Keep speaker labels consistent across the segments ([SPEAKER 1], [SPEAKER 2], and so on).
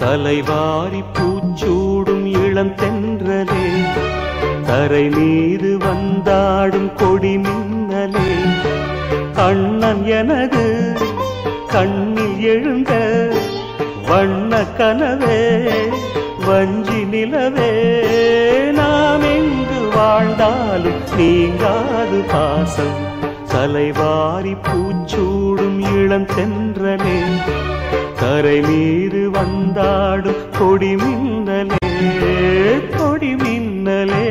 [SPEAKER 1] தலைவாரி பூச்சூடும் இளம் தென்றலே, கரை மீது வந்தாடும் கொடி மின்னலே, அண்ணன் எனது கண்ணில் எழுந்த வண்ண கனவே, வஞ்சி நிலவே, நாம் எங்கு வாழ்ந்தாலும் நீங்காது பாசம். தலைவாரி பூச்சூடும் இளம் தென்றலே, கரை மீது வந்தாடும் கொடி மின்னலே, கொடி மின்னலே.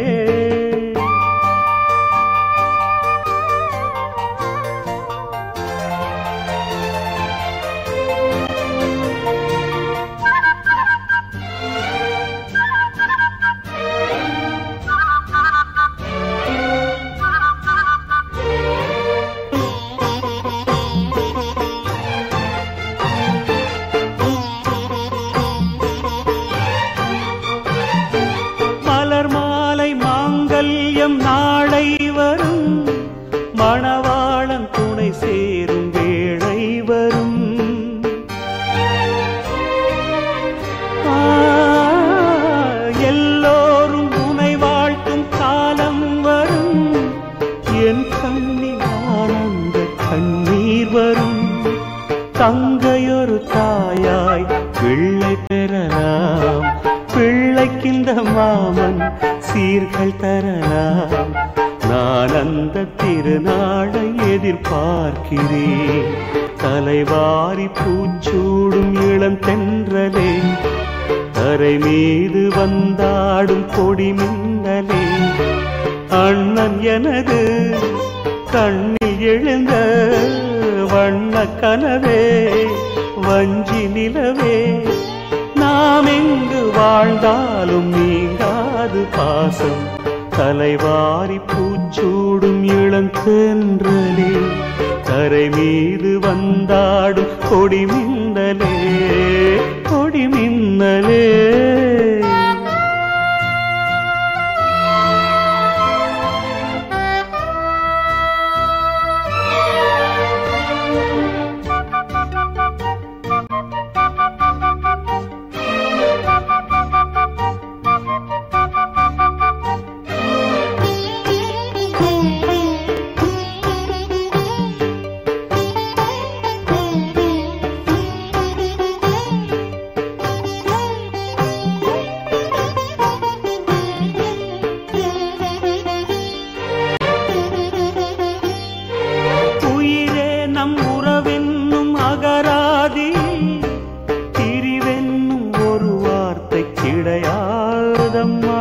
[SPEAKER 1] நாளை வரும் மணவாளன் துணை சேரும் வேளை வரும். எல்லோரும் உனை வாழ்த்தும் காலம் வரும். என் கண்ணில் ஆனந்த கண்ணீர் வரும். தங்கையொரு தாயாய் பிள்ளை பெறலாம். பிள்ளைக்கிந்த மாமன் சீர்கள் தரலாம். நான் அந்த திருநாளை எதிர்பார்க்கிறேன். தலைவாரி பூச்சூடும் இளம் தென்றலே, கரை மீது வந்தாடும் கொடி மின்னலே, அண்ணன் எனது கண்ணில் எழுந்த வண்ண கனவே, வஞ்சி நிலவே, நாம் எங்கு வாழ்ந்தாலும் நீங்காது பாசம். தலைவாரி பூச்சூடும் இளம் தென்றலே, கரை மீது வந்தாடும் கொடி மின்னலே, கொடி மின்னலே. அகராதி திரிவென்னும் ஒரு வார்த்தை கிடையாதம்மா.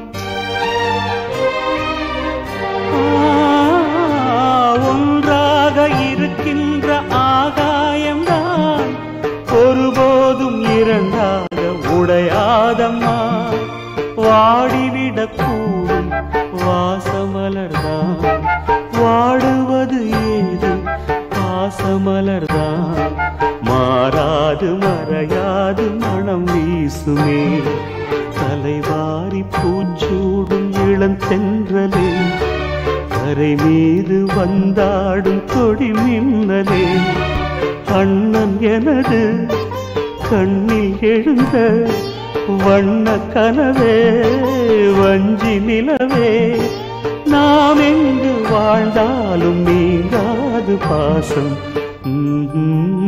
[SPEAKER 1] ஒன்றாக இருக்கின்ற ஆகாயம்தான் ஒருபோதும் இரண்டாக உடையாதம்மா. வாடிவிடக்கூடும் வாசமலர்தான் வாடுவது ஏது பாசமலர்தான். மாறாது மறையாது மனம் வீசுமே. தலைவாரி பூச்சூடும் இளம் தென்றலே, கரை மீது வந்தாடும் கொடி மின்னலே, அண்ணன் எனது கண்ணில் எழுந்த வண்ண கனவே, வஞ்சி நிலவே, நாம் எங்கு வாழ்ந்தாலும் நீங்காது பாசம்.